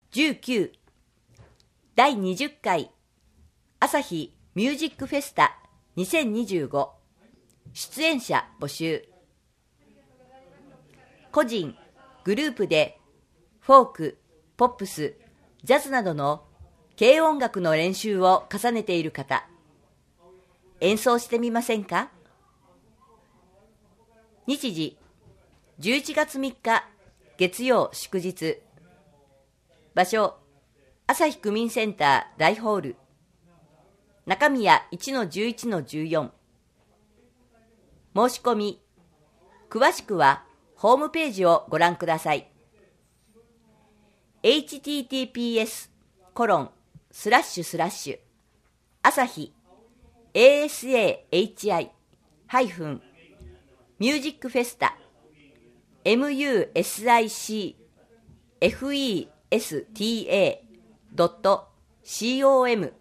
19第20回朝日ミュージックフェスタ2025出演者募集。個人、グループでフォーク、ポップス、ジャズなどの軽音楽の練習を重ねている方、演奏してみませんか？日時11月3日月曜祝日。場所朝日区民センター大ホール、中宮 1-11-14。申し込み詳しくはホームページをご覧ください。https:// 朝日 ASAHI-MUSICFESTA musicfesta.com/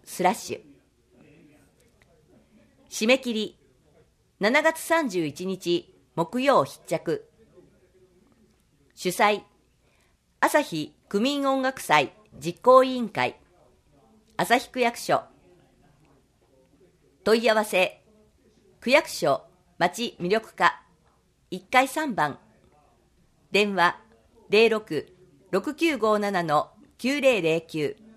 締め切り7月31日木曜必着。主催朝日区民音楽祭実行委員会、朝日区役所。問い合わせ区役所町魅力課1階3番、電話 06-6957-9009